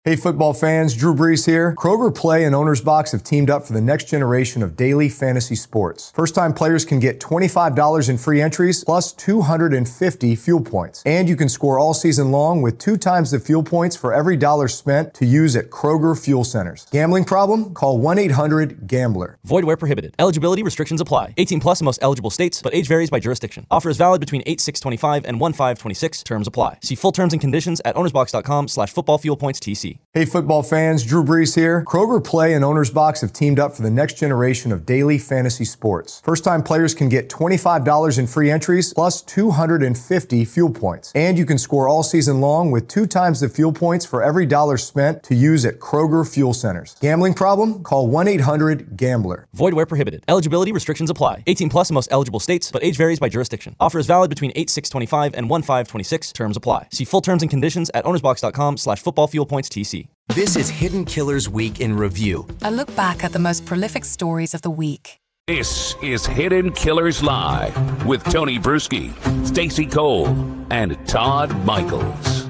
Hey football fans, Drew Brees here. Kroger Play and Owner's Box have teamed up for the next generation of daily fantasy sports. First-time players can get $25 in free entries plus 250 fuel points. And you can score all season long with 2 times the fuel points for every dollar spent to use at Kroger Fuel Centers. Gambling problem? Call 1-800-GAMBLER. Void where prohibited. Eligibility restrictions apply. 18 plus in most eligible states, but age varies by jurisdiction. Offer is valid between 8/6/25 and 1/5/26. Terms apply. See full terms and conditions at ownersbox.com/footballfuelpointstc. Hey football fans, Drew Brees here. Kroger Play and Owner's Box have teamed up for the next generation of daily fantasy sports. First-time players can get $25 in free entries plus 250 fuel points. And you can score all season long with 2 times the fuel points for every dollar spent to use at Kroger Fuel Centers. Gambling problem? Call 1-800-GAMBLER. Void where prohibited. Eligibility restrictions apply. 18 plus in most eligible states, but age varies by jurisdiction. Offer is valid between 8/6/25 and 1/5/26. Terms apply. See full terms and conditions at ownersbox.com/footballfuelpointstc. This is Hidden Killers Week in Review. A look back at the most prolific stories of the week. This is Hidden Killers Live with Tony Bruschi, Stacey Cole, and Todd Michaels.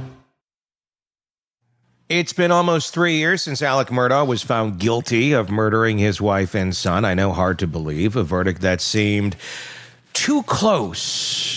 It's been almost 3 years since Alec Murdaugh was found guilty of murdering his wife and son. I know, hard to believe. A verdict that seemed too close.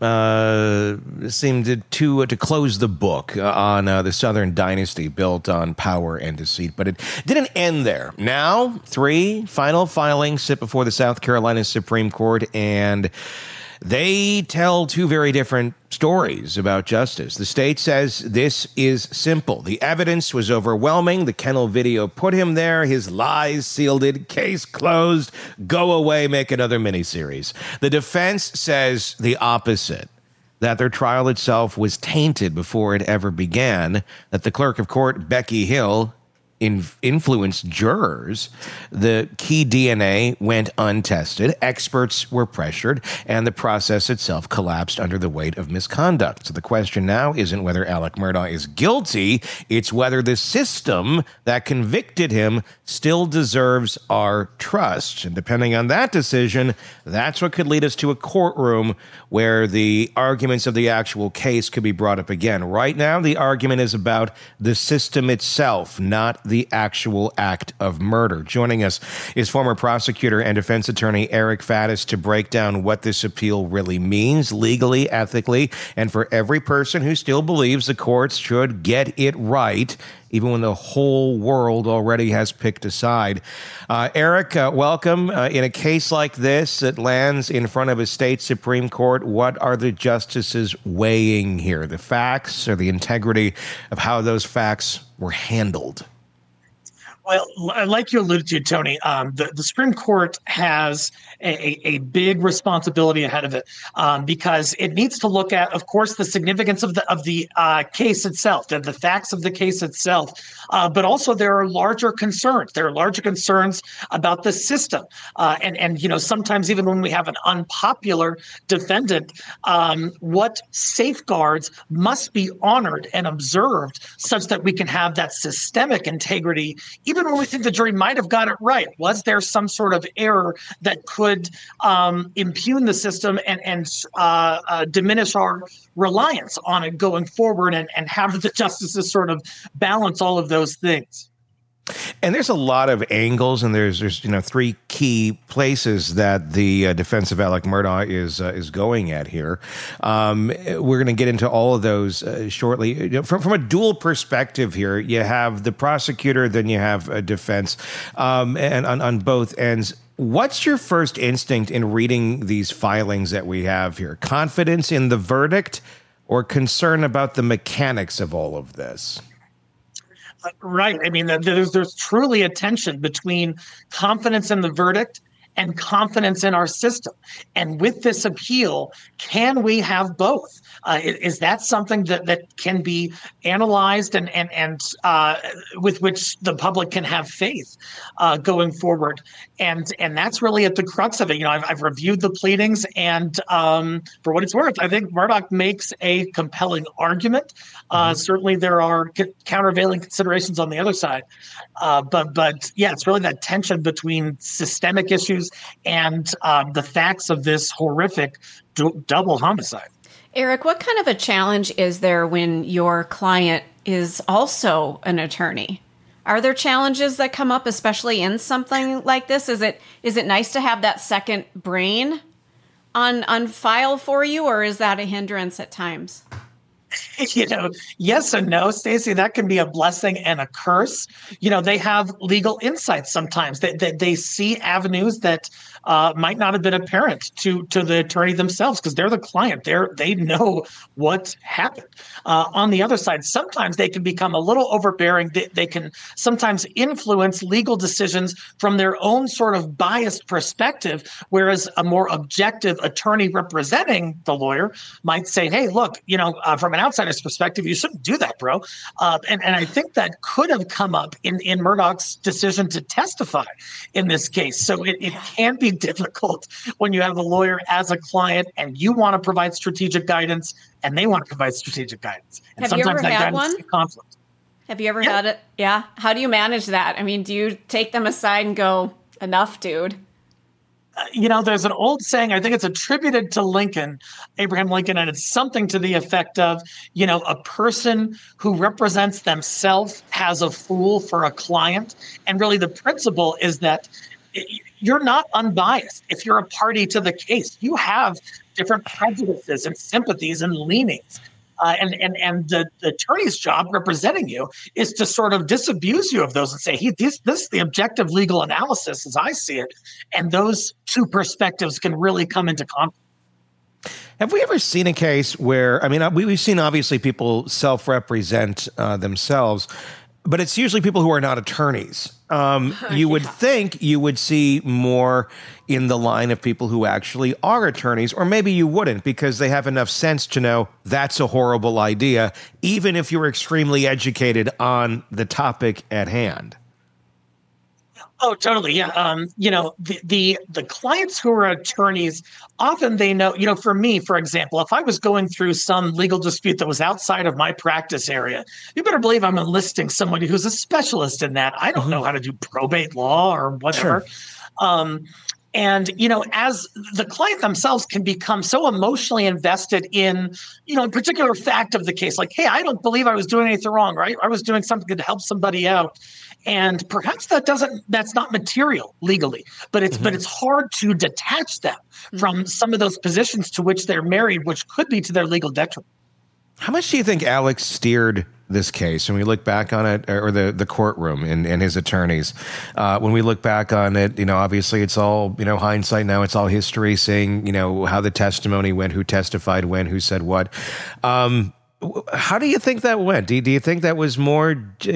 Seemed to close the book on the Southern dynasty built on power and deceit. But it didn't end there. Now, 3 final filings sit before the South Carolina Supreme Court, and they tell 2 very different stories about justice. The state says this is simple. The evidence was overwhelming. The kennel video put him there. His lies sealed it. Case closed. Go away. Make another miniseries. The defense says the opposite, that their trial itself was tainted before it ever began, that the clerk of court, Becky Hill, influenced jurors. The key DNA went untested. Experts were pressured, and the process itself collapsed under the weight of misconduct. So the question now isn't whether Alec Murdaugh is guilty, it's whether the system that convicted him still deserves our trust. And depending on that decision, that's what could lead us to a courtroom where the arguments of the actual case could be brought up again. Right now, the argument is about the system itself, not the actual act of murder. Joining us is former prosecutor and defense attorney Eric Faddis to break down what this appeal really means legally, ethically, and for every person who still believes the courts should get it right, even when the whole world already has picked a side. Eric, welcome. In a case like this that lands in front of a state Supreme Court, what are the justices weighing here? The facts or the integrity of how those facts were handled? Well, like you alluded to, Tony, the Supreme Court has a big responsibility ahead of it because it needs to look at, of course, the significance of the case itself, the facts of the case itself, but also there are larger concerns. There are larger concerns about the system, and sometimes even when we have an unpopular defendant, what safeguards must be honored and observed such that we can have that systemic integrity, even when we think the jury might have got it right. Was there some sort of error that could impugn the system and diminish our reliance on it going forward, and have the justices sort of balance all of those things? And there's a lot of angles, and there's 3 key places that the defense of Alec Murdaugh is going at here. We're going to get into all of those shortly. From a dual perspective here, you have the prosecutor, then you have a defense, and on both ends. What's your first instinct in reading these filings that we have here? Confidence in the verdict or concern about the mechanics of all of this? Right. I mean, there's truly a tension between confidence in the verdict and confidence in our system. And with this appeal, can we have both? Is that something that can be analyzed and with which the public can have faith going forward? And that's really at the crux of it. I've reviewed the pleadings, and for what it's worth, I think Murdaugh makes a compelling argument. Certainly, there are countervailing considerations on the other side, but yeah, it's really that tension between systemic issues and the facts of this horrific double homicide. Eric, what kind of a challenge is there when your client is also an attorney. Are there challenges that come up, especially in something like this? Is it nice to have that second brain on file for you, or is that a hindrance at times? Yes and no, Stacey. That can be a blessing and a curse. They have legal insights sometimes. They see avenues that might not have been apparent to the attorney themselves because they're the client. They know what happened. On the other side, sometimes they can become a little overbearing. They can sometimes influence legal decisions from their own sort of biased perspective, whereas a more objective attorney representing the lawyer might say, hey, look, from an outsider's perspective, you shouldn't do that, bro. And I think that could have come up in Murdoch's decision to testify in this case. So it can be difficult when you have a lawyer as a client and you want to provide strategic guidance and they want to provide strategic guidance. And have you ever had one? Conflict. Have you ever had it? Yeah. How do you manage that? I mean, do you take them aside and go, enough, dude? There's an old saying, I think it's attributed to Lincoln, Abraham Lincoln, and it's something to the effect of, a person who represents themselves has a fool for a client. And really the principle is that you're not unbiased. If you're a party to the case, you have different prejudices and sympathies and leanings. And the attorney's job representing you is to sort of disabuse you of those and say, this is the objective legal analysis as I see it. And those two perspectives can really come into conflict. Have we ever seen a case where, we've seen obviously people self-represent themselves, but it's usually people who are not attorneys. You would think you would see more in the line of people who actually are attorneys, or maybe you wouldn't because they have enough sense to know that's a horrible idea, even if you're extremely educated on the topic at hand. Oh, totally. Yeah. The clients who are attorneys, often they know, for me, for example, if I was going through some legal dispute that was outside of my practice area, you better believe I'm enlisting somebody who's a specialist in that. I don't know how to do probate law or whatever. Sure. And, as the client themselves can become so emotionally invested in, a particular fact of the case, like, hey, I don't believe I was doing anything wrong, right? I was doing something to help somebody out. And perhaps that's not material legally, but it's hard to detach them from some of those positions to which they're married, which could be to their legal detriment. How much do you think Alex steered this case when we look back on it, or the courtroom and his attorneys? When we look back on it, obviously it's all, hindsight now, it's all history, saying, how the testimony went, who testified when, who said what. How do you think that went? Do you think that was more,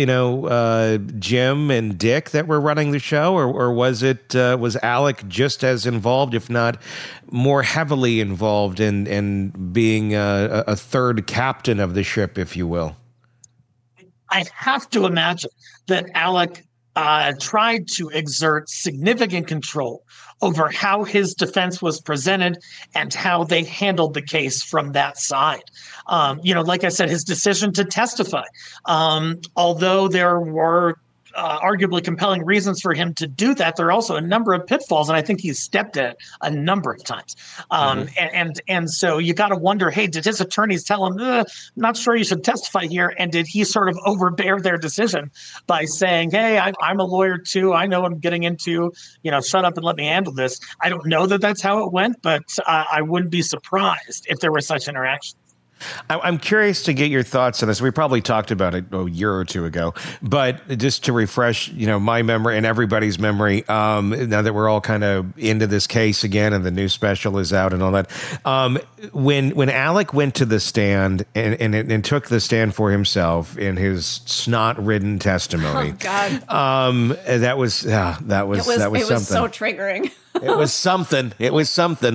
Jim and Dick that were running the show, or was Alec just as involved, if not more heavily involved in being a third captain of the ship, if you will? I have to imagine that Alec tried to exert significant control over how his defense was presented and how they handled the case from that side. Like I said, his decision to testify, although there were arguably compelling reasons for him to do that, there are also a number of pitfalls, and I think he's stepped at a number of times. And so you got to wonder, hey, did his attorneys tell him, not sure you should testify here? And did he sort of overbear their decision by saying, hey, I'm a lawyer too, I know what I'm getting into, shut up and let me handle this? I don't know that that's how it went, but I wouldn't be surprised if there were such interactions. I'm curious to get your thoughts on this. We probably talked about it a year or two ago, but just to refresh, my memory and everybody's memory, now that we're all kind of into this case again and the new special is out and all that, when Alec went to the stand and took the stand for himself in his snot-ridden testimony, that was something. It was so triggering. It was something. It was something.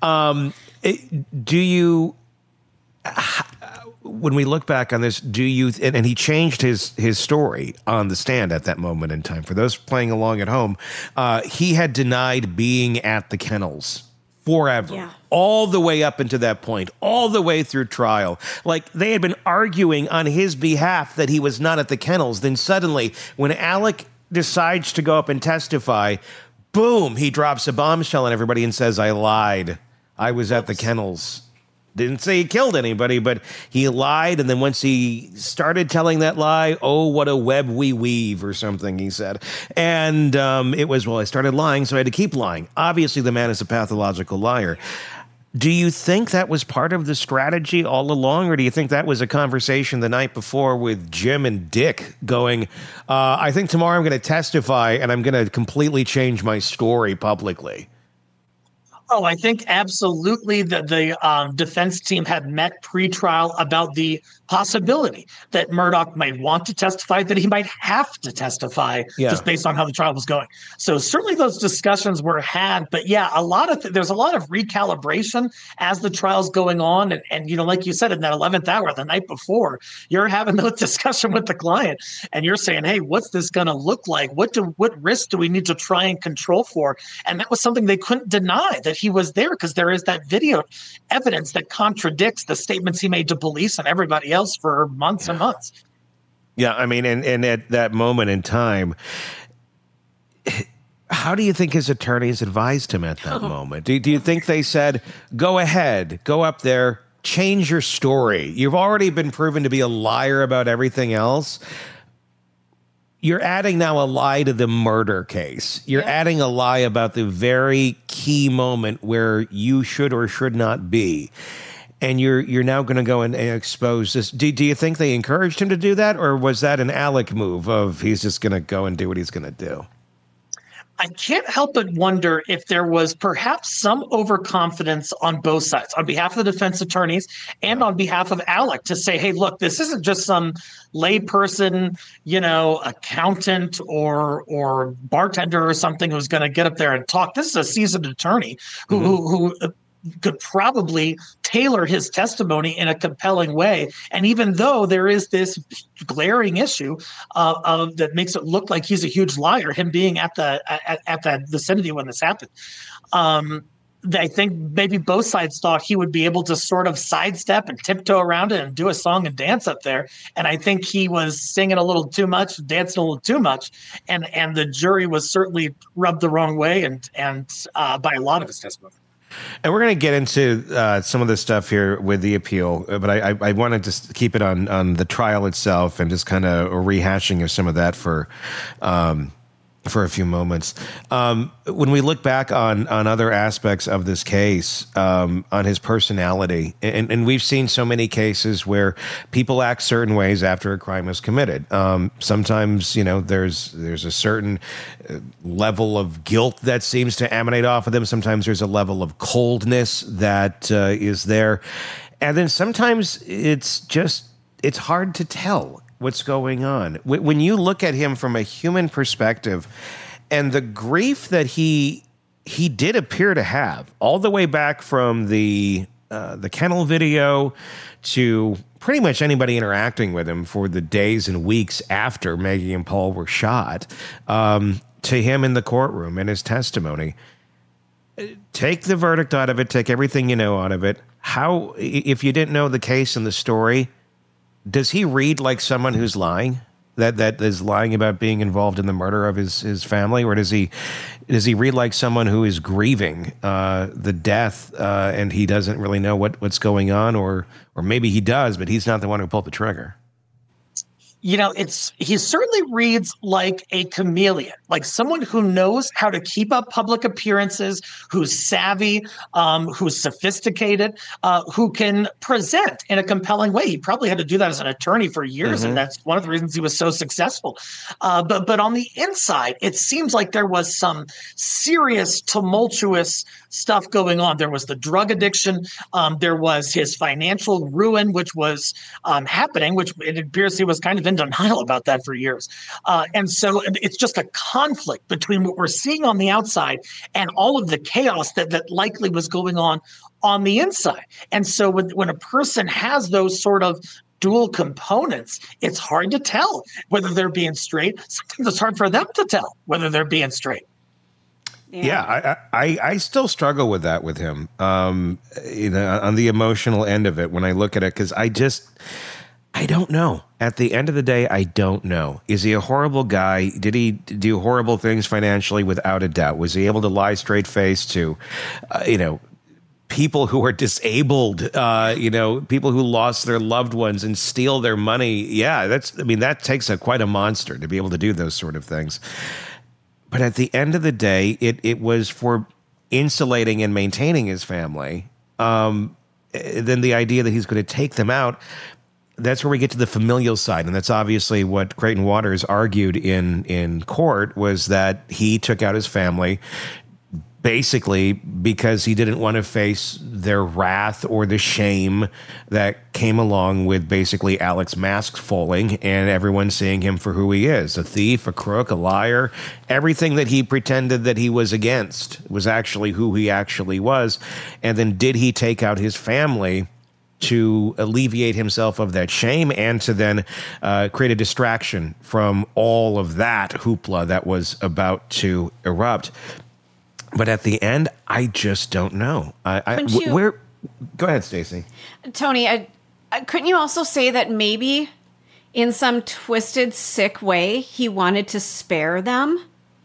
When we look back on this, and he changed his story on the stand at that moment in time. For those playing along at home, he had denied being at the kennels forever, all the way up into that point, all the way through trial. Like they had been arguing on his behalf that he was not at the kennels. Then suddenly, when Alec decides to go up and testify, boom, he drops a bombshell on everybody and says, I lied. I was at the kennels. Didn't say he killed anybody, but he lied. And then once he started telling that lie, oh, what a web we weave or something, he said. And it was, well, I started lying, so I had to keep lying. Obviously, the man is a pathological liar. Do you think that was part of the strategy all along, or do you think that was a conversation the night before with Jim and Dick going, I think tomorrow I'm going to testify and I'm going to completely change my story publicly? Oh, I think absolutely that the defense team had met pre-trial about the possibility that Murdaugh might want to testify, that he might have to testify just based on how the trial was going. So certainly those discussions were had. But yeah, there's a lot of recalibration as the trial's going on. And you know, like you said, in that 11th hour, the night before, you're having those discussion with the client and you're saying, hey, what's this going to look like? What risk do we need to try and control for? And that was something they couldn't deny, that he was there, because there is that video evidence that contradicts the statements he made to police and everybody else for months and months. Yeah, I mean, and at that moment in time, how do you think his attorneys advised him at that moment? Do you think they said, go ahead, go up there, change your story? You've already been proven to be a liar about everything else. You're adding now a lie to the murder case. You're adding a lie about the very key moment where you should or should not be. And you're now going to go and expose this. Do you think they encouraged him to do that? Or was that an Alec move of he's just going to go and do what he's going to do? I can't help but wonder if there was perhaps some overconfidence on both sides, on behalf of the defense attorneys and on behalf of Alec, to say, hey, look, this isn't just some layperson, you know, accountant or bartender or something who's going to get up there and talk. This is a seasoned attorney who could probably tailor his testimony in a compelling way. And even though there is this glaring issue that makes it look like he's a huge liar, him being at that vicinity when this happened, I think maybe both sides thought he would be able to sort of sidestep and tiptoe around it and do a song and dance up there. And I think he was singing a little too much, dancing a little too much. And the jury was certainly rubbed the wrong way and by a lot of his testimony. And we're going to get into some of this stuff here with the appeal, but I want to just keep it on the trial itself and just kind of a rehashing of some of that for a few moments. When we look back on other aspects of this case, on his personality, and we've seen so many cases where people act certain ways after a crime is committed. Sometimes, you know, there's a certain level of guilt that seems to emanate off of them. Sometimes there's a level of coldness that is there. And then sometimes it's hard to tell what's going on. When you look at him from a human perspective and the grief that he did appear to have all the way back from the kennel video to pretty much anybody interacting with him for the days and weeks after Maggie and Paul were shot, to him in the courtroom and his testimony. Take the verdict out of it, take everything you know out of it. How, if you didn't know the case and the story, does he read like someone who's lying, that is lying about being involved in the murder of his family, or does he read like someone who is grieving the death and he doesn't really know what's going on, or maybe he does, but he's not the one who pulled the trigger? You know, he certainly reads like a chameleon, like someone who knows how to keep up public appearances, who's savvy, who's sophisticated, who can present in a compelling way. He probably had to do that as an attorney for years, and that's one of the reasons he was so successful. But on the inside, it seems like there was some serious, tumultuous stuff going on. There was the drug addiction. There was his financial ruin, which was happening, which it appears he was kind of in denial about that for years. And so it's just a conflict between what we're seeing on the outside and all of the chaos that likely was going on the inside. And so when a person has those sort of dual components, it's hard to tell whether they're being straight. Sometimes it's hard for them to tell whether they're being straight. Yeah, I still struggle with that with him, you know, on the emotional end of it when I look at it, because I don't know. At the end of the day, I don't know. Is he a horrible guy? Did he do horrible things financially? Without a doubt. Was he able to lie straight face to, you know, people who are disabled, people who lost their loved ones and steal their money. Yeah, that takes quite a monster to be able to do those sort of things. But at the end of the day, it was for insulating and maintaining his family. Then the idea that he's going to take them out, that's where we get to the familial side. And that's obviously what Creighton Waters argued in court, was that he took out his family basically because he didn't want to face their wrath or the shame that came along with basically Alec's mask falling and everyone seeing him for who he is, a thief, a crook, a liar. Everything that he pretended that he was against was actually who he actually was. And then did he take out his family to alleviate himself of that shame and to then create a distraction from all of that hoopla that was about to erupt? But at the end, I just don't know. Go ahead, Stacey. Tony, couldn't you also say that maybe in some twisted, sick way, he wanted to spare them?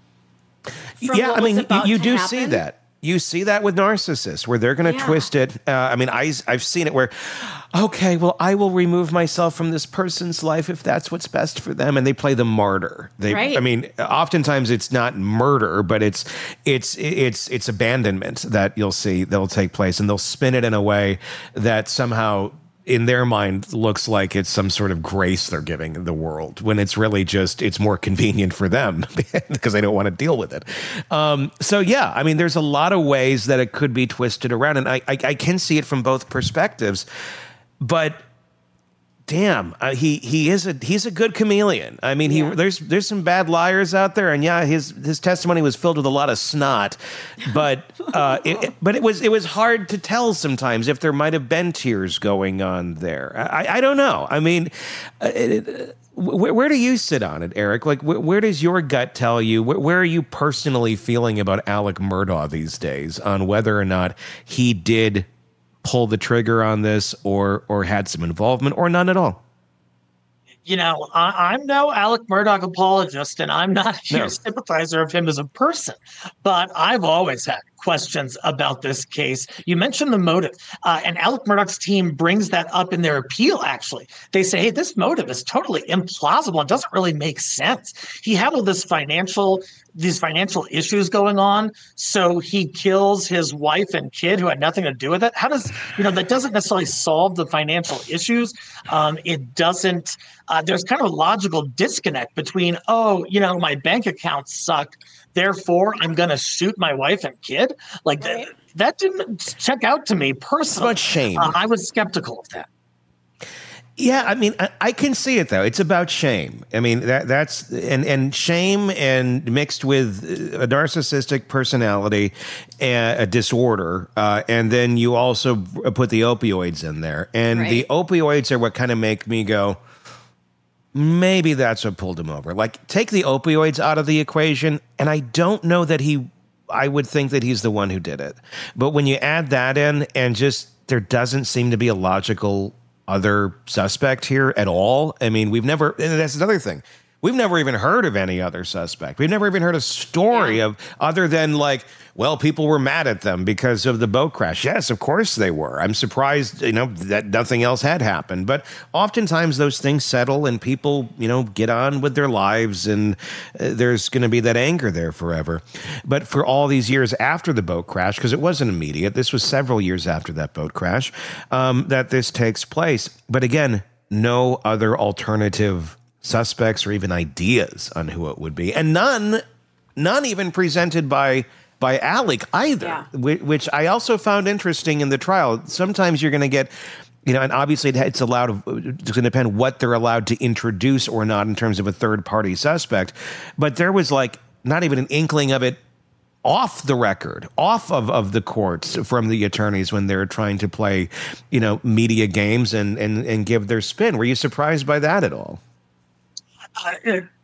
Yeah, I mean, you do see that. You see that with narcissists, where they're going to twist it. I've seen it where, okay, well, I will remove myself from this person's life if that's what's best for them, and they play the martyr. Right. I mean, oftentimes it's not murder, but it's abandonment that you'll see that'll take place, and they'll spin it in a way that somehow, in their mind, looks like it's some sort of grace they're giving the world, when it's really just, it's more convenient for them because they don't want to deal with it. There's a lot of ways that it could be twisted around, and I can see it from both perspectives, but damn, he's a good chameleon. I mean, there's some bad liars out there, and his testimony was filled with a lot of snot, but it was hard to tell sometimes if there might have been tears going on there. I don't know. I mean, where do you sit on it, Eric? Like, where does your gut tell you? Where are you personally feeling about Alec Murdaugh these days on whether or not he did pull the trigger on this or had some involvement or none at all? I'm no Alec Murdaugh apologist, and I'm not a huge sympathizer of him as a person, but I've always had questions about this case. You mentioned the motive, and Alec Murdaugh's team brings that up in their appeal, actually. They say, hey, this motive is totally implausible and doesn't really make sense. He had all these financial issues going on, so he kills his wife and kid who had nothing to do with it. How does, that doesn't necessarily solve the financial issues. It doesn't, there's kind of a logical disconnect between, my bank accounts suck, therefore I'm going to shoot my wife and kid. Like, that didn't check out to me personally. It's about shame. I was skeptical of that. Yeah, I mean, I can see it though. It's about shame. I mean, that's and shame, and mixed with a narcissistic personality, a disorder, and then you also put the opioids in there, and the opioids are what kind of make me go, maybe that's what pulled him over. Like, take the opioids out of the equation, and I don't know that I would think that he's the one who did it. But when you add that in, and just there doesn't seem to be a logical other suspect here at all. I mean, and that's another thing. We've never even heard of any other suspect. We've never even heard a story of, other than like, well, people were mad at them because of the boat crash. Yes, of course they were. I'm surprised, that nothing else had happened. But oftentimes those things settle and people, get on with their lives, and there's going to be that anger there forever. But for all these years after the boat crash, because it wasn't immediate, this was several years after that boat crash, that this takes place. But again, no other alternative suspects or even ideas on who it would be, and none even presented by Alec either, which I also found interesting in the trial. Sometimes you're going to get, and obviously it's allowed, it's going to depend what they're allowed to introduce or not in terms of a third party suspect, but there was like not even an inkling of it off the record, off of the courts from the attorneys when they're trying to play, media games and give their spin. Were you surprised by that at all?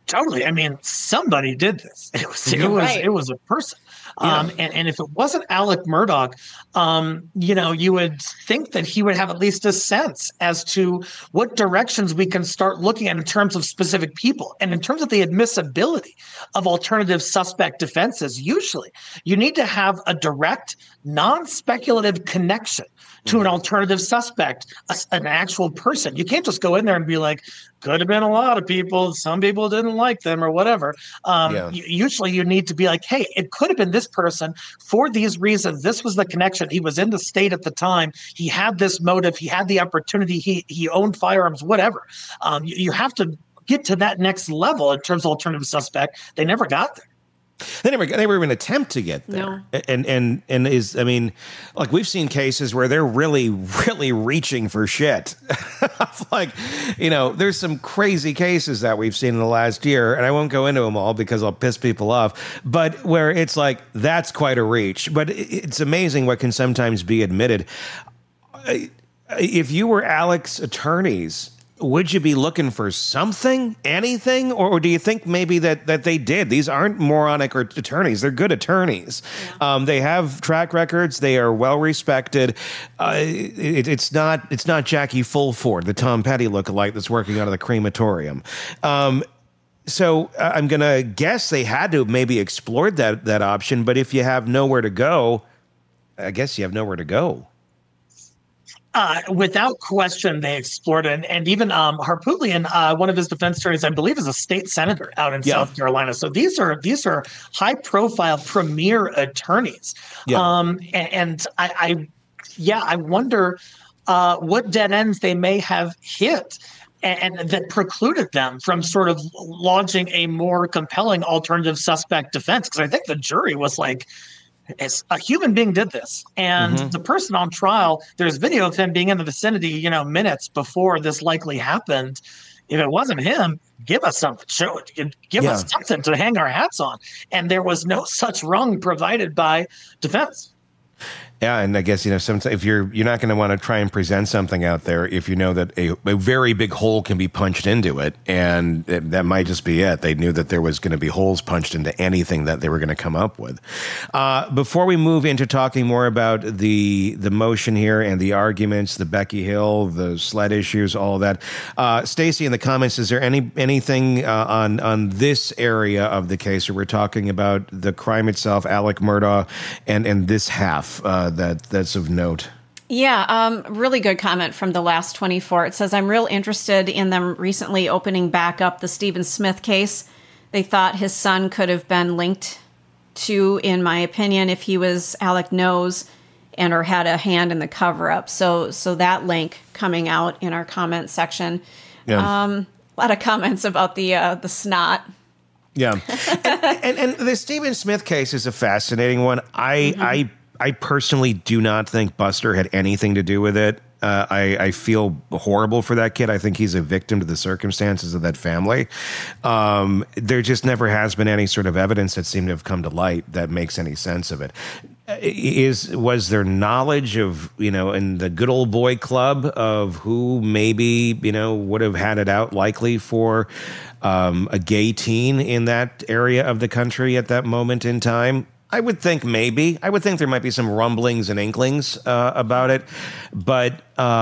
Totally. I mean, somebody did this. Right. It was a person. And if it wasn't Alec Murdaugh, you would think that he would have at least a sense as to what directions we can start looking at in terms of specific people. And in terms of the admissibility of alternative suspect defenses, usually you need to have a direct, non-speculative connection to an alternative suspect, an actual person. You can't just go in there and be like, could have been a lot of people. Some people didn't like them or whatever. Usually you need to be like, hey, it could have been this person for these reasons. This was the connection. He was in the state at the time. He had this motive. He had the opportunity. He owned firearms, whatever. You have to get to that next level in terms of alternative suspect. They never got there. They never even attempt to get there. No. And like we've seen cases where they're really, really reaching for shit. Like, there's some crazy cases that we've seen in the last year, and I won't go into them all because I'll piss people off, but where it's like, that's quite a reach. But it's amazing what can sometimes be admitted. If you were Alec's attorneys, would you be looking for something, anything, or do you think maybe that they did? These aren't moronic attorneys; they're good attorneys. Yeah. They have track records. They are well respected. It's not Jackie Fulford, the Tom Petty lookalike that's working out of the crematorium. So I'm gonna guess they had to have maybe explored that option. But if you have nowhere to go, I guess you have nowhere to go. Without question, they explored it. And even Harpootlian, one of his defense attorneys, I believe, is a state senator out in South Carolina. So these are high-profile premier attorneys. Yeah. I wonder what dead ends they may have hit and that precluded them from sort of launching a more compelling alternative suspect defense. Because I think the jury was like, as a human being did this, and the person on trial, there's video of him being in the vicinity, minutes before this likely happened. If it wasn't him, give us something, show it, give us something to hang our hats on. And there was no such rung provided by defense. Yeah, and I guess, sometimes if you're not going to want to try and present something out there if you know that a very big hole can be punched into it, and that might just be it. They knew that there was going to be holes punched into anything that they were going to come up with. Before we move into talking more about the motion here and the arguments, the Becky Hill, the sled issues, all of that, Stacey, in the comments, is there anything on this area of the case where we're talking about the crime itself, Alec Murdaugh, and this half that's of note? Yeah, really good comment from the last 24. It says, I'm real interested in them recently opening back up the Stephen Smith case. They thought his son could have been linked to, in my opinion, if he was Alec Knows and or had a hand in the cover-up. So that link coming out in our comment section. Yeah. A lot of comments about the snot. Yeah. and the Stephen Smith case is a fascinating one. I personally do not think Buster had anything to do with it. I feel horrible for that kid. I think he's a victim to the circumstances of that family. There just never has been any sort of evidence that seemed to have come to light that makes any sense of it. Was there knowledge of, in the good old boy club of who maybe, would have had it out likely for a gay teen in that area of the country at that moment in time? I would think maybe. I would think there might be some rumblings and inklings about it. But,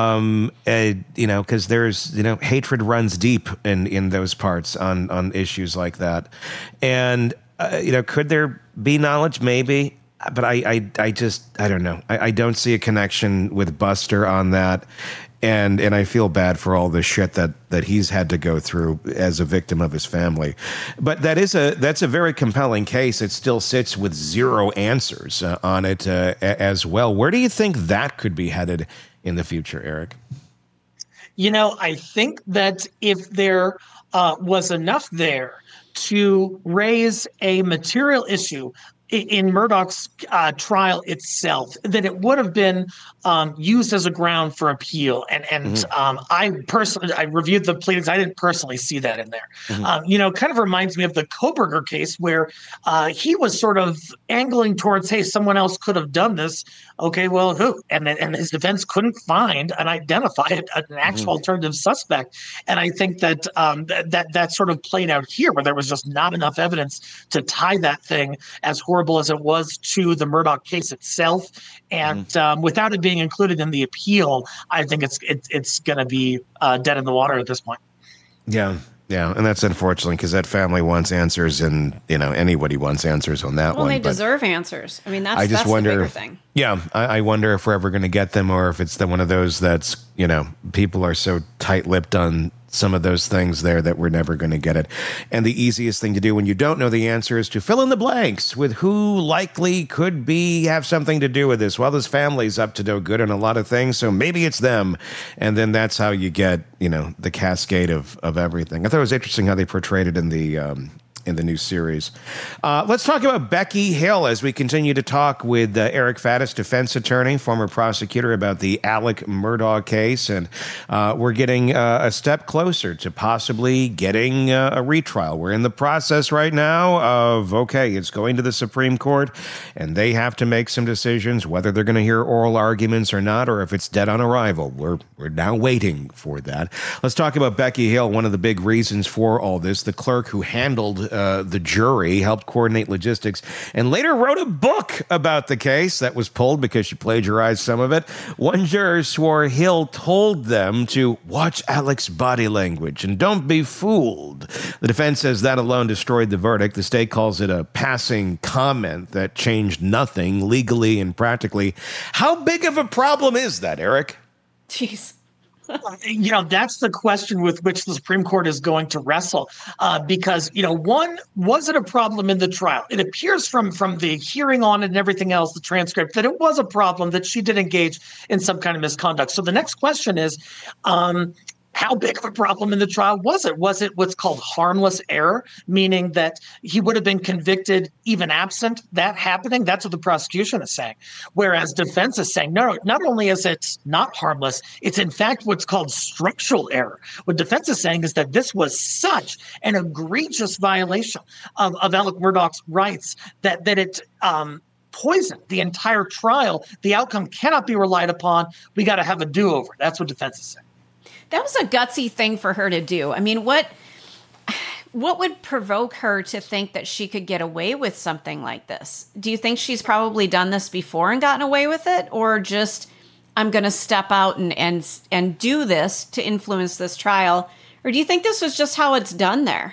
because there's, hatred runs deep in those parts on issues like that. And, could there be knowledge? Maybe. But I don't know. I don't see a connection with Buster on that. And I feel bad for all the shit that he's had to go through as a victim of his family. But that's a very compelling case. It still sits with zero answers on it as well. Where do you think that could be headed in the future, Eric? I think that if there was enough there to raise a material issue in Murdoch's trial itself, that it would have been used as a ground for appeal. And I reviewed the pleadings. I didn't personally see that in there. Kind of reminds me of the Koberger case where he was sort of angling towards, hey, someone else could have done this. Okay, well, who? And his defense couldn't find and identify an actual alternative suspect. And I think that that sort of played out here, where there was just not enough evidence to tie that thing, as horrible as it was, to the Murdoch case itself. And without it being included in the appeal, I think it's going to be dead in the water at this point. Yeah. Yeah, and that's unfortunate because that family wants answers, and anybody wants answers on that one. Well, they deserve answers. I mean, that's the bigger thing. Yeah, I wonder if we're ever going to get them, or if it's one of those that's people are so tight-lipped on some of those things there that we're never going to get it. And the easiest thing to do when you don't know the answer is to fill in the blanks with who likely could have something to do with this. Well, this family's up to no good in a lot of things, so maybe it's them. And then that's how you get, the cascade of everything. I thought it was interesting how they portrayed it in the new series. Let's talk about Becky Hill as we continue to talk with Eric Faddis, defense attorney, former prosecutor, about the Alec Murdaugh case. And we're getting a step closer to possibly getting a retrial. We're in the process right now of, it's going to the Supreme Court, and they have to make some decisions, whether they're going to hear oral arguments or not, or if it's dead on arrival. We're now waiting for that. Let's talk about Becky Hill, one of the big reasons for all this, the clerk who handled the jury, helped coordinate logistics, and later wrote a book about the case that was pulled because she plagiarized some of it. One juror swore Hill told them to watch Alec's body language and don't be fooled. The defense says that alone destroyed the verdict. The state calls it a passing comment that changed nothing legally and practically. How big of a problem is that, Eric? Jeez. That's the question with which the Supreme Court is going to wrestle, because, one, was it a problem in the trial? It appears from the hearing on it and everything else, the transcript, that it was a problem, that she did engage in some kind of misconduct. So the next question is, how big of a problem in the trial was it? Was it what's called harmless error, meaning that he would have been convicted even absent that happening? That's what the prosecution is saying. Whereas defense is saying, no, not only is it not harmless, it's in fact what's called structural error. What defense is saying is that this was such an egregious violation of Alec Murdaugh's rights that it poisoned the entire trial. The outcome cannot be relied upon. We got to have a do-over. That's what defense is saying. That was a gutsy thing for her to do. I mean, what would provoke her to think that she could get away with something like this? Do you think she's probably done this before and gotten away with it? Or just, I'm going to step out and do this to influence this trial? Or do you think this was just how it's done there?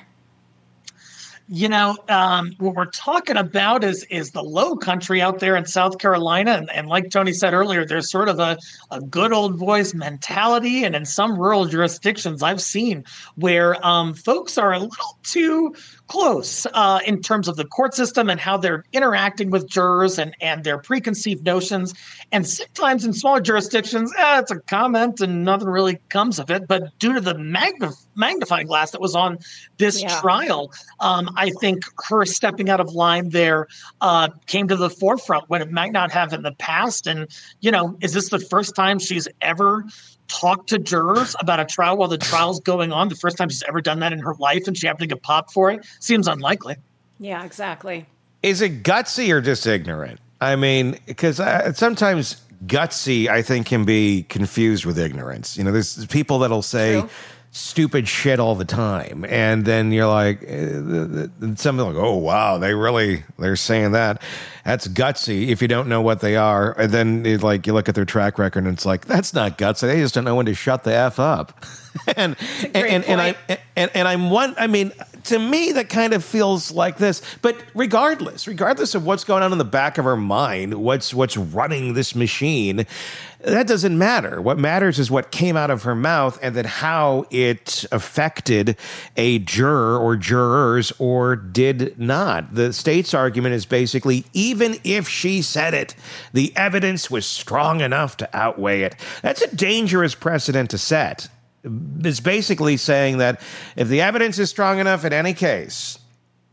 What we're talking about is the low country out there in South Carolina. And like Tony said earlier, there's sort of a good old boys mentality. And in some rural jurisdictions I've seen where folks are a little too close in terms of the court system and how they're interacting with jurors and their preconceived notions. And sometimes in smaller jurisdictions, it's a comment and nothing really comes of it. But due to the magnifying glass that was on this trial, I think her stepping out of line there came to the forefront when it might not have in the past. And, is this the first time she's ever talked to jurors about a trial while the trial's going on? The first time she's ever done that in her life, and she happened to get popped for it? Seems unlikely. Yeah, exactly. Is it gutsy or just ignorant? I mean, because sometimes gutsy, I think, can be confused with ignorance. There's people that'll say stupid shit all the time, and then you're like, something like, oh wow, they're saying that. That's gutsy if you don't know what they are. And then you look at their track record and it's like, that's not gutsy. They just don't know when to shut the F up. and to me, that kind of feels like this. But regardless of what's going on in the back of our mind, what's running this machine, that doesn't matter. What matters is what came out of her mouth and then how it affected a juror or jurors or did not. The state's argument is basically, even if she said it, the evidence was strong enough to outweigh it. That's a dangerous precedent to set. It's basically saying that if the evidence is strong enough in any case,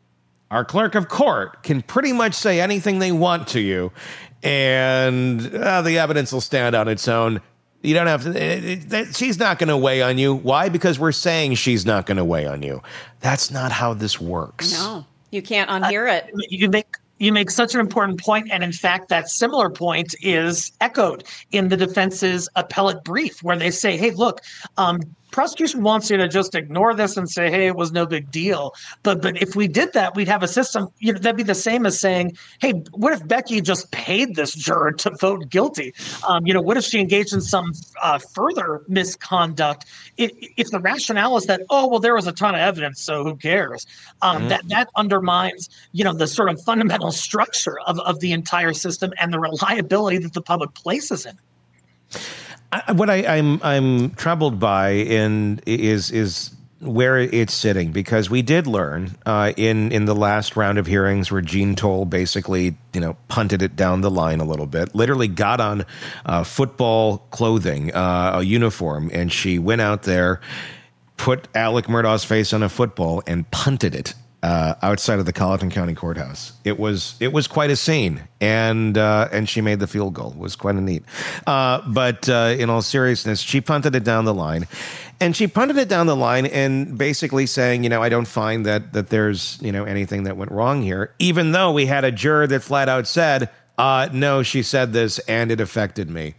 our clerk of court can pretty much say anything they want to you, and the evidence will stand on its own. You don't have to, she's not going to weigh on you. Why? Because we're saying she's not going to weigh on you. That's not how this works. No, you can't unhear it. You make such an important point, and in fact, that similar point is echoed in the defense's appellate brief, where they say, hey, look, prosecution wants you to just ignore this and say, hey, it was no big deal. But if we did that, we'd have a system, that'd be the same as saying, hey, what if Becky just paid this juror to vote guilty? What if she engaged in some further misconduct? If the rationale is that, oh, well, there was a ton of evidence, so who cares? That undermines, the sort of fundamental structure of the entire system and the reliability that the public places in it. What I'm troubled by is where it's sitting, because we did learn in the last round of hearings where Jean Toll basically punted it down the line a little bit, literally got on football clothing, a uniform, and she went out there, put Alec Murdaugh's face on a football, and punted it outside of the Colleton County Courthouse. It was quite a scene, and she made the field goal. It was quite a neat. But in all seriousness, she punted it down the line, and basically saying, I don't find that there's anything that went wrong here, even though we had a juror that flat out said, no, she said this and it affected me.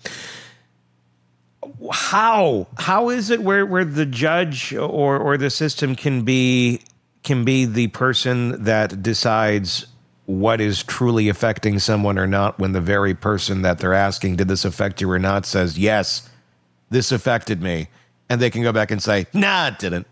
How is it where the judge or the system can be the person that decides what is truly affecting someone or not, when the very person that they're asking, did this affect you or not, says, yes, this affected me. And they can go back and say, nah, it didn't.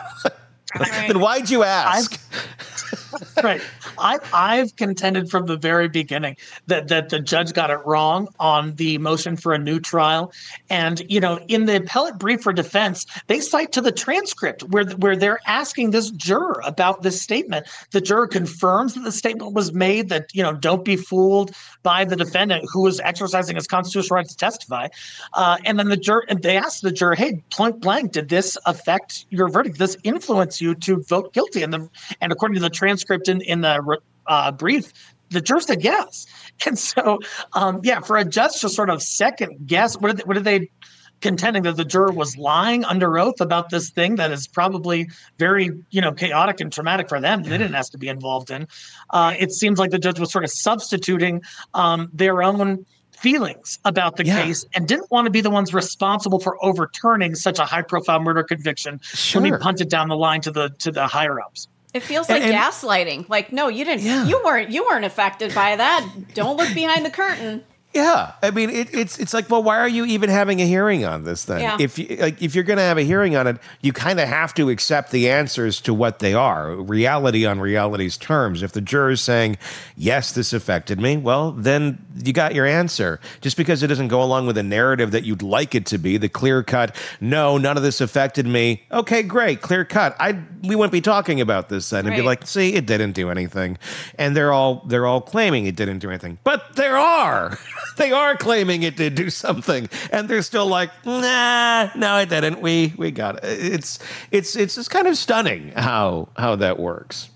Right. Then why'd you ask? Right. I've contended from the very beginning that the judge got it wrong on the motion for a new trial. And, in the appellate brief for defense, they cite to the transcript where they're asking this juror about this statement. The juror confirms that the statement was made, that, don't be fooled by the defendant who was exercising his constitutional right to testify. And then they asked the juror, hey, point blank, did this affect your verdict? Did this influence you to vote guilty? And according to the transcript in the brief, the juror said yes. And so, for a judge to sort of second guess, what are they contending, that the juror was lying under oath about this thing that is probably very, chaotic and traumatic for them, they didn't ask to be involved in. It seems like the judge was sort of substituting their own feelings about the case and didn't want to be the ones responsible for overturning such a high-profile murder conviction when he punted down the line to the higher-ups. It feels like gaslighting. Like, no, you didn't. Yeah. You weren't affected by that. Don't look behind the curtain. Yeah, I mean, it's like, well, why are you even having a hearing on this then? Yeah. If you're going to have a hearing on it, you kind of have to accept the answers to what they are, reality on reality's terms. If the juror is saying, yes, this affected me, well, then you got your answer. Just because it doesn't go along with a narrative that you'd like it to be, the clear cut, no, none of this affected me. Okay, great, clear cut. We wouldn't be talking about this then. And be like, see, it didn't do anything, and they're all claiming it didn't do anything, but there are. They are claiming it did do something, and they're still like, nah, no, it didn't. We got it. It's just kind of stunning how that works.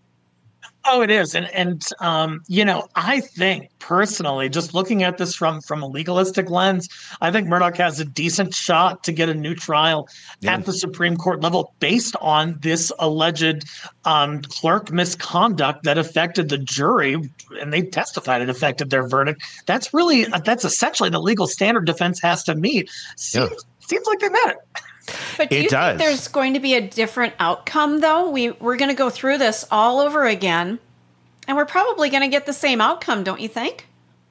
Oh, it is. And I think personally, just looking at this from a legalistic lens, I think Murdaugh has a decent shot to get a new trial at the Supreme Court level based on this alleged clerk misconduct that affected the jury, and they testified it affected their verdict. That's essentially the legal standard defense has to meet. Seems like they met it. But do you think there's going to be a different outcome, though? We're going to go through this all over again, and we're probably going to get the same outcome, don't you think?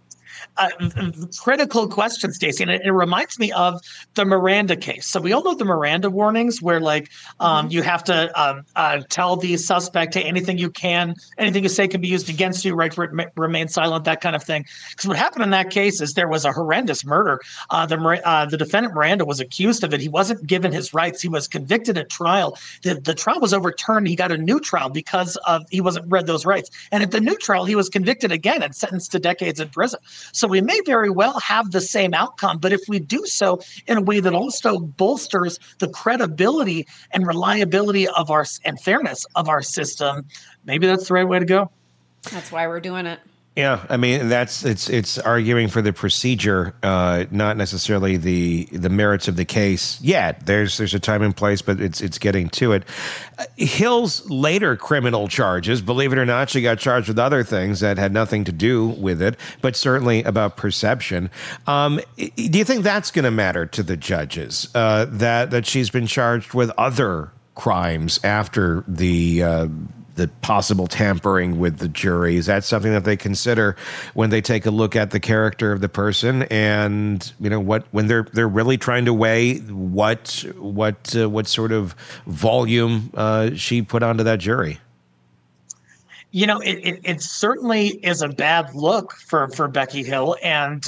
Critical question, Stacey, and it reminds me of the Miranda case. So we all know the Miranda warnings, where you have to tell the suspect, hey, anything you say can be used against you, right? Remain silent, that kind of thing. Because what happened in that case is there was a horrendous murder. The defendant Miranda was accused of it. He wasn't given his rights. He was convicted at trial. The trial was overturned. He got a new trial because he wasn't read those rights. And at the new trial, he was convicted again and sentenced to decades in prison. So we may very well have the same outcome, but if we do so in a way that also bolsters the credibility and reliability of our and fairness of our system, maybe that's the right way to go. That's why we're doing it. Yeah, I mean it's arguing for the procedure, not necessarily the merits of the case. Yeah, there's a time and place, but it's getting to it. Hill's later criminal charges, believe it or not, she got charged with other things that had nothing to do with it, but certainly about perception. Do you think that's going to matter to the judges, that she's been charged with other crimes after the possible tampering with the jury? Is that something that they consider when they take a look at the character of the person, and when they're really trying to weigh what sort of volume she put onto that jury? It certainly is a bad look for Becky Hill, and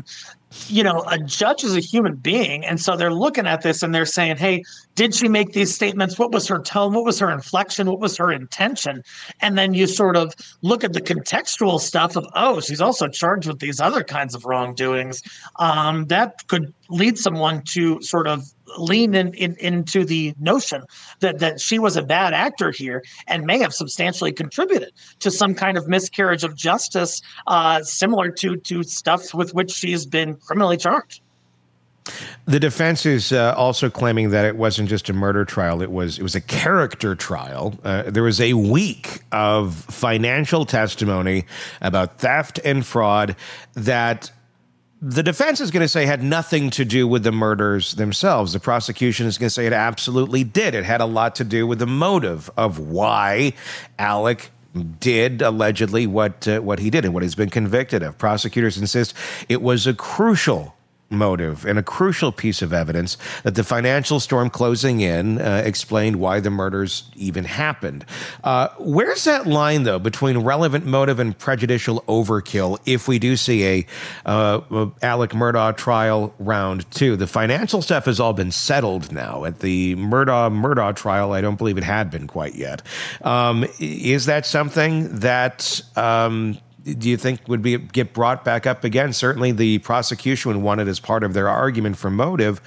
a judge is a human being, and so they're looking at this and they're saying, hey, did she make these statements? What was her tone? What was her inflection? What was her intention? And then you sort of look at the contextual stuff of, oh, she's also charged with these other kinds of wrongdoings. That could lead someone to sort of lean into the notion that she was a bad actor here and may have substantially contributed to some kind of miscarriage of justice, similar to stuff with which she has been criminally charged. The defense is also claiming that it wasn't just a murder trial; it was a character trial. There was a week of financial testimony about theft and fraud that the defense is going to say had nothing to do with the murders themselves. The prosecution is going to say it absolutely did. It had a lot to do with the motive of why Alec did allegedly what he did and what he's been convicted of. Prosecutors insist it was a crucial motive and a crucial piece of evidence that the financial storm closing in explained why the murders even happened. Where's that line, though, between relevant motive and prejudicial overkill if we do see a Alec Murdaugh trial round 2? The financial stuff has all been settled now. At the Murdaugh trial, I don't believe it had been quite yet. Is that something that do you think would get brought back up again? Certainly the prosecution would want it as part of their argument for motive.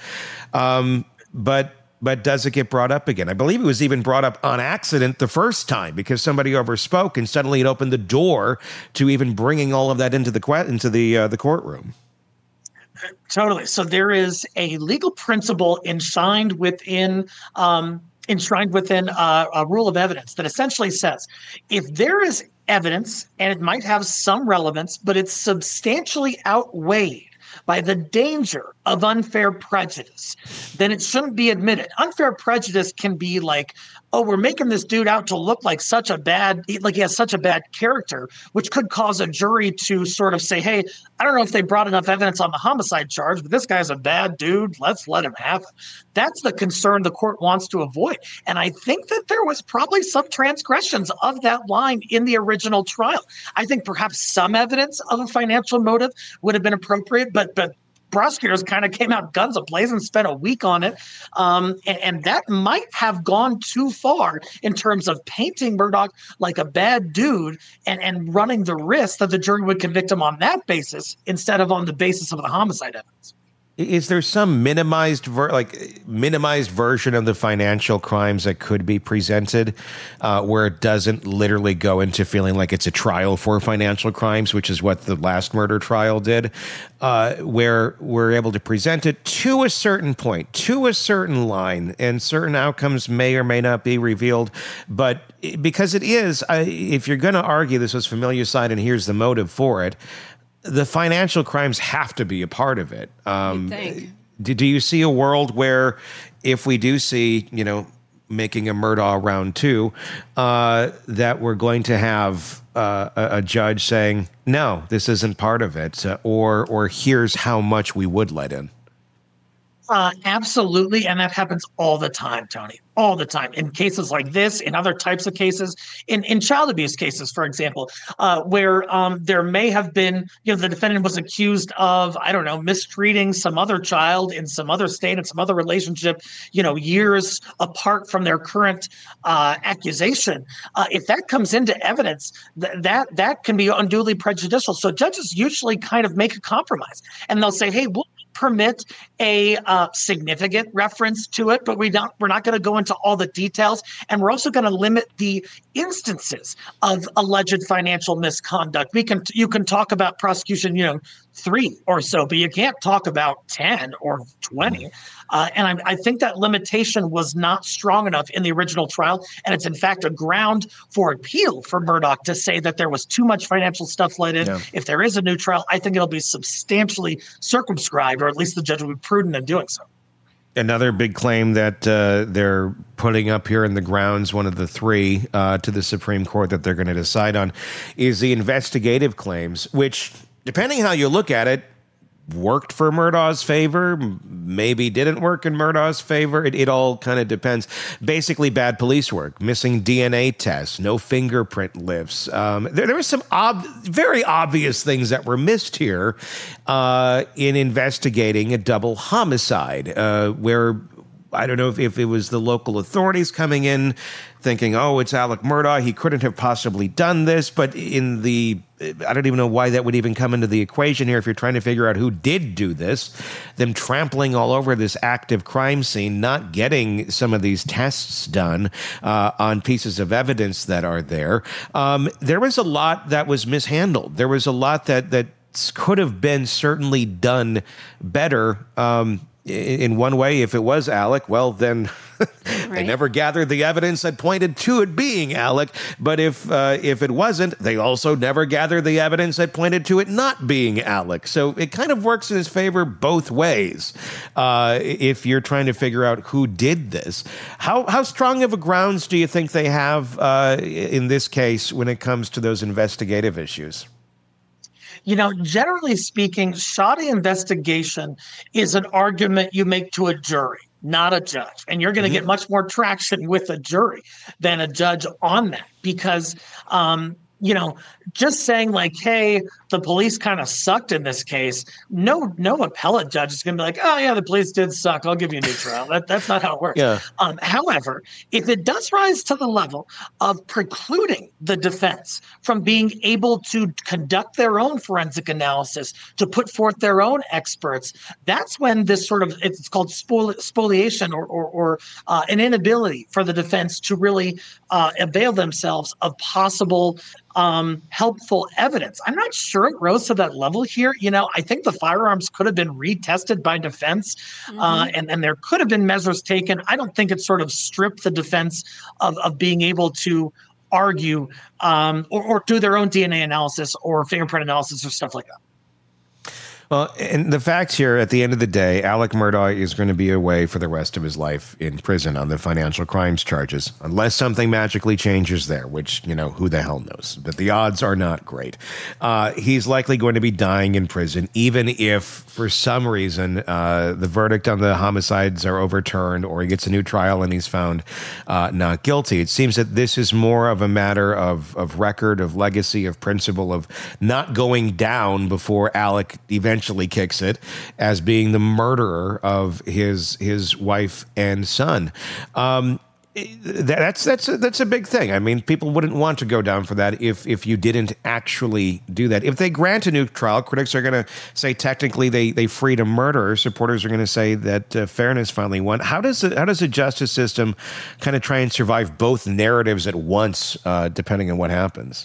But does it get brought up again? I believe it was even brought up on accident the first time because somebody overspoke, and suddenly it opened the door to even bringing all of that into the courtroom. Totally. So there is a legal principle enshrined within a rule of evidence that essentially says if there is evidence, and it might have some relevance, but it's substantially outweighed by the danger of unfair prejudice, then it shouldn't be admitted. Unfair prejudice can be like, oh, we're making this dude out to look like he has such a bad character, which could cause a jury to sort of say, hey, I don't know if they brought enough evidence on the homicide charge, but this guy's a bad dude. Let's let him have it. That's the concern the court wants to avoid. And I think that there was probably some transgressions of that line in the original trial. I think perhaps some evidence of a financial motive would have been appropriate, but prosecutors kind of came out guns a-blazing and spent a week on it. And that might have gone too far in terms of painting Murdaugh like a bad dude and running the risk that the jury would convict him on that basis instead of on the basis of the homicide evidence. Is there some minimized version of the financial crimes that could be presented where it doesn't literally go into feeling like it's a trial for financial crimes, which is what the last murder trial did, where we're able to present it to a certain point, to a certain line, and certain outcomes may or may not be revealed. But because it is, if you're going to argue this was familicide and here's the motive for it, the financial crimes have to be a part of it. Do you see a world where if we do see, making a Murdaugh round 2, that we're going to have a judge saying, no, this isn't part of it, or here's how much we would let in? Absolutely. And that happens all the time, Tony, all the time in cases like this, in other types of cases, in child abuse cases, for example, where there may have been, the defendant was accused of, I don't know, mistreating some other child in some other state, in some other relationship, years apart from their current accusation. If that comes into evidence, that can be unduly prejudicial. So judges usually kind of make a compromise, and they'll say, hey, we'll permit a significant reference to it, but we're not going to go into all the details, and we're also going to limit the instances of alleged financial misconduct. You can talk about prosecution, 3 or so, but you can't talk about 10 or 20. And I think that limitation was not strong enough in the original trial, and it's in fact a ground for appeal for Murdaugh to say that there was too much financial stuff let in. Yeah. If there is a new trial, I think it'll be substantially circumscribed, or at least the judge will be prudent in doing so. Another big claim that they're putting up here in the grounds, one of the 3 to the Supreme Court that they're going to decide on, is the investigative claims, which, depending how you look at it, worked for Murdaugh's favor, maybe didn't work in Murdaugh's favor. It all kind of depends. Basically, bad police work, missing DNA tests, no fingerprint lifts. There were some very obvious things that were missed here in investigating a double homicide, where I don't know if it was the local authorities coming in thinking, oh, it's Alec Murdaugh, he couldn't have possibly done this, but I don't even know why that would even come into the equation here if you're trying to figure out who did do this. Them trampling all over this active crime scene, not getting some of these tests done on pieces of evidence that are there. There was a lot that was mishandled. There was a lot that could have been certainly done better. In one way, if it was Alec, well, then they never gathered the evidence that pointed to it being Alec. But if it wasn't, they also never gathered the evidence that pointed to it not being Alec. So it kind of works in his favor both ways if you're trying to figure out who did this. How strong of a grounds do you think they have in this case when it comes to those investigative issues? Generally speaking, shoddy investigation is an argument you make to a jury, not a judge. And you're going to get much more traction with a jury than a judge on that, because, just saying like, hey, the police kind of sucked in this case. No appellate judge is going to be like, oh yeah, the police did suck, I'll give you a new trial. That's not how it works. Yeah. However, if it does rise to the level of precluding the defense from being able to conduct their own forensic analysis, to put forth their own experts, that's when this sort of, it's called spoliation or an inability for the defense to really avail themselves of possible helpful evidence. I'm not sure it rose to that level here. I think the firearms could have been retested by defense, and there could have been measures taken. I don't think it sort of stripped the defense of being able to argue or do their own DNA analysis or fingerprint analysis or stuff like that. Well, and the facts here, at the end of the day, Alec Murdaugh is going to be away for the rest of his life in prison on the financial crimes charges, unless something magically changes there, which, who the hell knows? But the odds are not great. He's likely going to be dying in prison, even if, for some reason, the verdict on the homicides are overturned or he gets a new trial and he's found not guilty. It seems that this is more of a matter of record, of legacy, of principle, of not going down before Alec eventually kicks it as being the murderer of his wife and son. That's a big thing. I mean, people wouldn't want to go down for that if you didn't actually do that. If they grant a new trial, critics are going to say technically they freed a murderer. Supporters are going to say that fairness finally won. How does the justice system kind of try and survive both narratives at once, depending on what happens?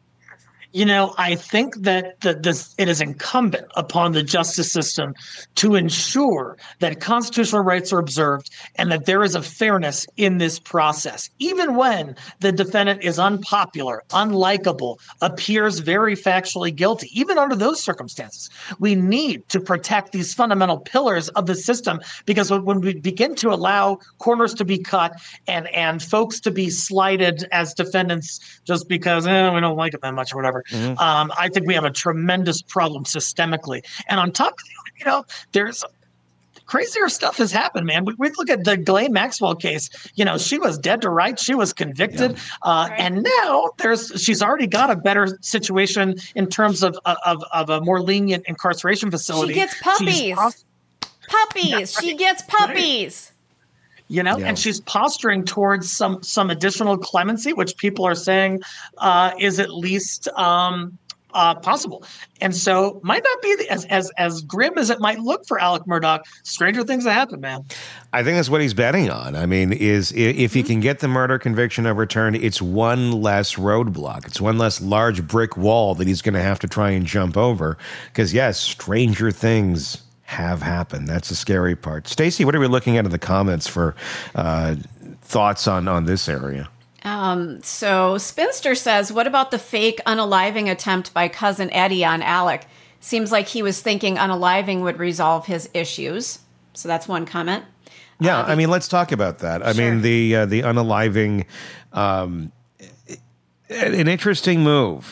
I think that it is incumbent upon the justice system to ensure that constitutional rights are observed and that there is a fairness in this process. Even when the defendant is unpopular, unlikable, appears very factually guilty, even under those circumstances, we need to protect these fundamental pillars of the system, because when we begin to allow corners to be cut and folks to be slighted as defendants just because we don't like it that much or whatever, I think we have a tremendous problem systemically. And on top of that, there's crazier stuff has happened, man. We look at the Ghislaine Maxwell case. She was dead to rights. She was convicted. And now she's already got a better situation in terms of a more lenient incarceration facility. She gets puppies. She gets puppies. And she's posturing towards some additional clemency, which people are saying is at least possible. And so might not be as grim as it might look for Alec Murdaugh. Stranger things have happened, man. I think that's what he's betting on. I mean, is if he can get the murder conviction overturned, it's one less roadblock. It's one less large brick wall that he's going to have to try and jump over. Because, yes, stranger things have happened. That's the scary part. Stacey, what are we looking at in the comments for thoughts on this area? So Spinster says, what about the fake unaliving attempt by cousin Eddie on Alec? Seems like he was thinking unaliving would resolve his issues. So that's one comment. Yeah, I mean, let's talk about that. I mean, the unaliving, an interesting move.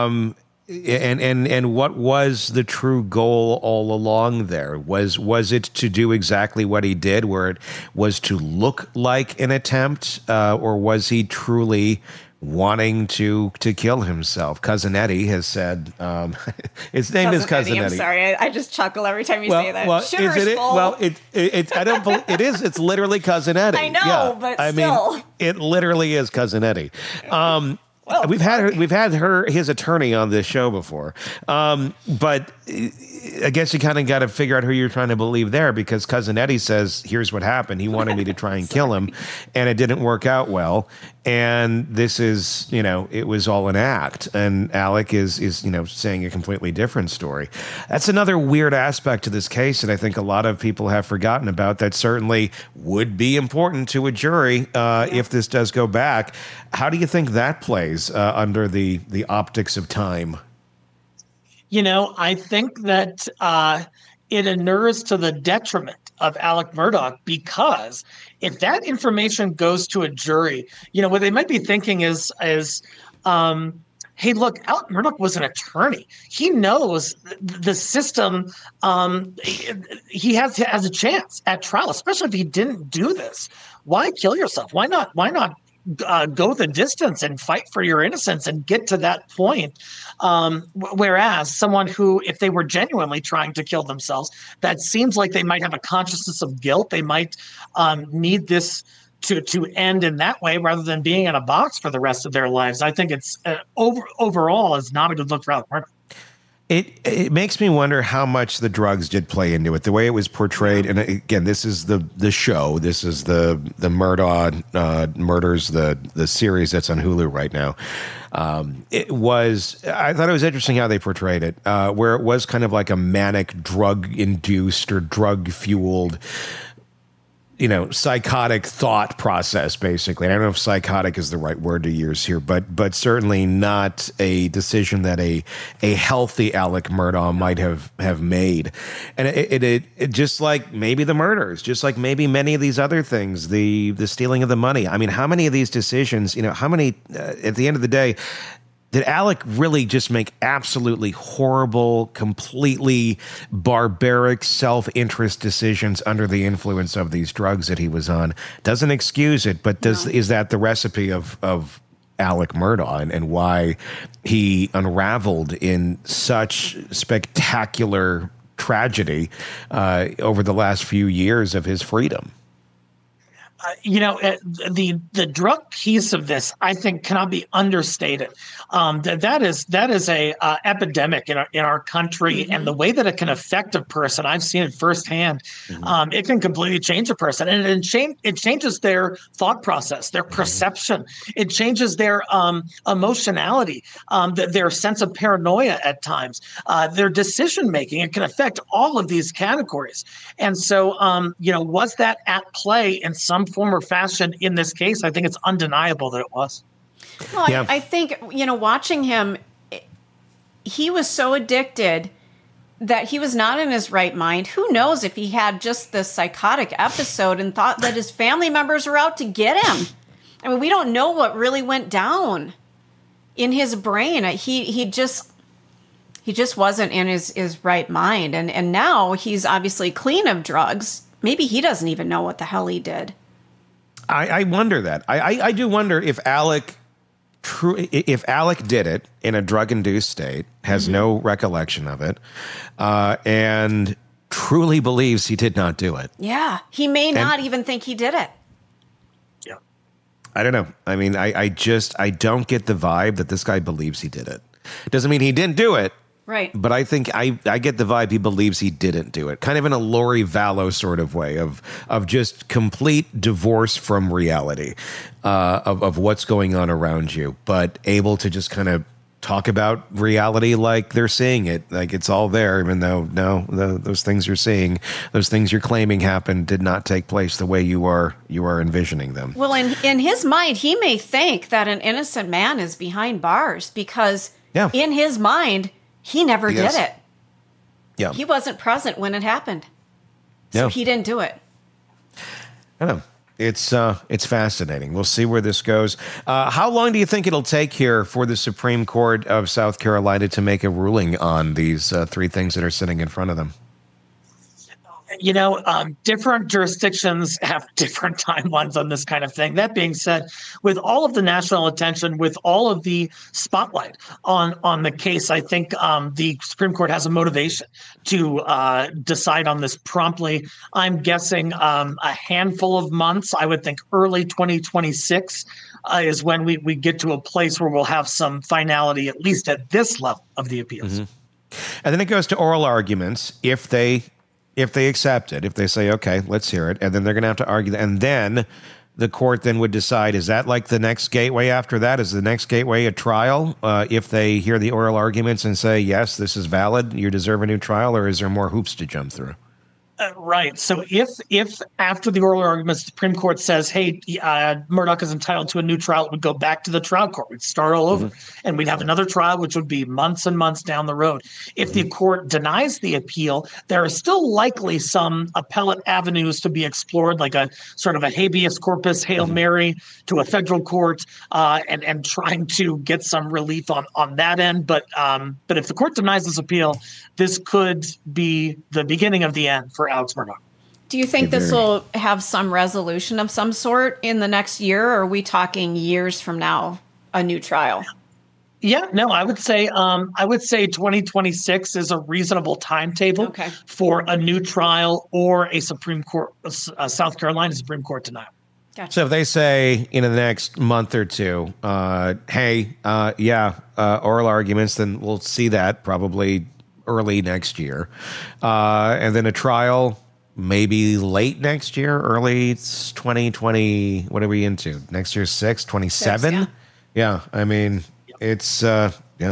And what was the true goal all along there? Was it to do exactly what he did, where it was to look like an attempt, or was he truly wanting to kill himself? Cousin Eddie has said, his name is Cousin Eddie. I'm sorry, I just chuckle every time you say that. Well, Sugar's full. Well, I don't believe it is. It's literally Cousin Eddie. I know, but still. I mean, it literally is Cousin Eddie. Well, we've had his attorney on this show before, but I guess you kind of got to figure out who you're trying to believe there, because Cousin Eddie says, here's what happened. He wanted me to try and kill him, and it didn't work out well. And this is, it was all an act. And Alec is saying a completely different story. That's another weird aspect to this case that I think a lot of people have forgotten about, that certainly would be important to a jury if this does go back. How do you think that plays under the optics of time? I think that it inures to the detriment of Alec Murdaugh, because if that information goes to a jury, what they might be thinking is hey, look, Alec Murdaugh was an attorney. He knows the system. He has a chance at trial, especially if he didn't do this. Why kill yourself? Why not go the distance and fight for your innocence and get to that point? Whereas someone who, if they were genuinely trying to kill themselves, that seems like they might have a consciousness of guilt. They might need this to end in that way rather than being in a box for the rest of their lives. I think it's overall is not a good look for Alec Murdaugh. It makes me wonder how much the drugs did play into it, the way it was portrayed. And again, this is the show. This is the Murdaugh Murders, the series that's on Hulu right now. I thought it was interesting how they portrayed it, where it was kind of like a manic, drug-induced or drug-fueled, psychotic thought process, basically. And I don't know if psychotic is the right word to use here, but certainly not a decision that a healthy Alec Murdaugh might have made. And it just like maybe the murders, just like maybe many of these other things, the stealing of the money. I mean, how many of these decisions, how many, at the end of the day, did Alec really just make absolutely horrible, completely barbaric self-interest decisions under the influence of these drugs that he was on? Doesn't excuse it, but is that the recipe of Alec Murdaugh and why he unraveled in such spectacular tragedy over the last few years of his freedom? The drug piece of this, I think, cannot be understated. That is a epidemic in our country, and the way that it can affect a person, I've seen it firsthand. It can completely change a person, and it changes their thought process, their perception. It changes their emotionality, their sense of paranoia at times, their decision making. It can affect all of these categories. And so, was that at play in some form or fashion in this case? I think it's undeniable that it was. Well, yeah. I think, watching him, he was so addicted that he was not in his right mind. Who knows if he had just this psychotic episode and thought that his family members were out to get him. I mean, we don't know what really went down in his brain. He just wasn't in his right mind. And now he's obviously clean of drugs. Maybe he doesn't even know what the hell he did. I wonder that. I do wonder if Alec did it in a drug-induced state, has no recollection of it, and truly believes he did not do it. Yeah. He may not even think he did it. Yeah. I don't know. I mean, I don't get the vibe that this guy believes he did it. Doesn't mean he didn't do it. Right. But I think I get the vibe he believes he didn't do it. Kind of in a Lori Vallow sort of way of just complete divorce from reality of what's going on around you, but able to just kind of talk about reality like they're seeing it, like it's all there, even though those things you're seeing, those things you're claiming happened did not take place the way you are envisioning them. Well, in his mind, he may think that an innocent man is behind bars because in his mind, he never did it. Yeah. He wasn't present when it happened. So he didn't do it. I know. It's fascinating. We'll see where this goes. How long do you think it'll take here for the Supreme Court of South Carolina to make a ruling on these three things that are sitting in front of them? Different jurisdictions have different timelines on this kind of thing. That being said, with all of the national attention, with all of the spotlight on the case, I think the Supreme Court has a motivation to decide on this promptly. I'm guessing a handful of months. I would think early 2026 is when we get to a place where we'll have some finality, at least at this level of the appeals. Mm-hmm. And then it goes to oral arguments if they accept it, if they say, okay, let's hear it, and then they're going to have to argue. And then the court then would decide, is that like the next gateway after that? Is the next gateway a trial? If they hear the oral arguments and say, yes, this is valid, you deserve a new trial, or is there more hoops to jump through? Right. So if after the oral arguments, the Supreme Court says, hey, Murdaugh is entitled to a new trial, it would go back to the trial court. We'd start all over. And we'd have another trial, which would be months and months down the road. If the court denies the appeal, there are still likely some appellate avenues to be explored, like a sort of a habeas corpus, Hail Mary to a federal court, and trying to get some relief on that end. But if the court denies this appeal, this could be the beginning of the end for Alex Murdaugh. Do you think this will have some resolution of some sort in the next year, or are we talking years from now, a new trial? Yeah, no, I would say 2026 is a reasonable timetable for a new trial or a Supreme Court, South Carolina Supreme Court denial. Gotcha. So if they say in the next month or two, oral arguments, then we'll see that probably early next year. And then a trial maybe late next year, early 2020. What are we into? Next year's 27? Yeah. I mean, it's, I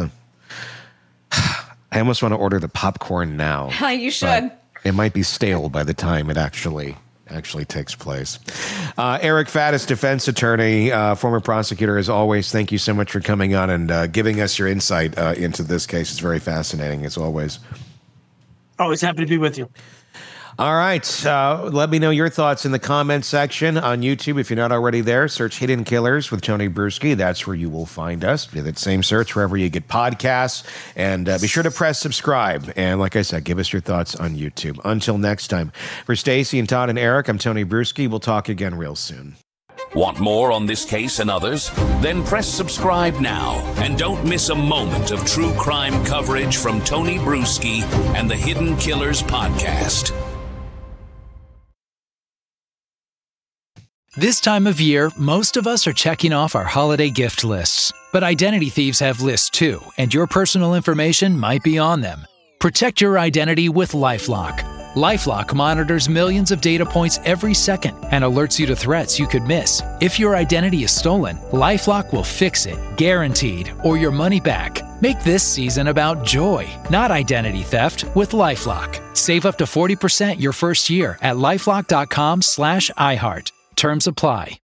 almost want to order the popcorn now. You should. It might be stale by the time it actually takes place. Eric Faddis, defense attorney, former prosecutor, as always, thank you so much for coming on and giving us your insight into this case. It's very fascinating, as always. Always happy to be with you. All right. Let me know your thoughts in the comments section on YouTube. If you're not already there, search Hidden Killers with Tony Bruschi. That's where you will find us. Do that same search wherever you get podcasts. And be sure to press subscribe. And like I said, give us your thoughts on YouTube. Until next time. For Stacy and Todd and Eric, I'm Tony Bruschi. We'll talk again real soon. Want more on this case and others? Then press subscribe now and don't miss a moment of true crime coverage from Tony Bruschi and the Hidden Killers podcast. This time of year, most of us are checking off our holiday gift lists. But identity thieves have lists too, and your personal information might be on them. Protect your identity with LifeLock. LifeLock monitors millions of data points every second and alerts you to threats you could miss. If your identity is stolen, LifeLock will fix it, guaranteed, or your money back. Make this season about joy, not identity theft, with LifeLock. Save up to 40% your first year at LifeLock.com/iHeart. Terms apply.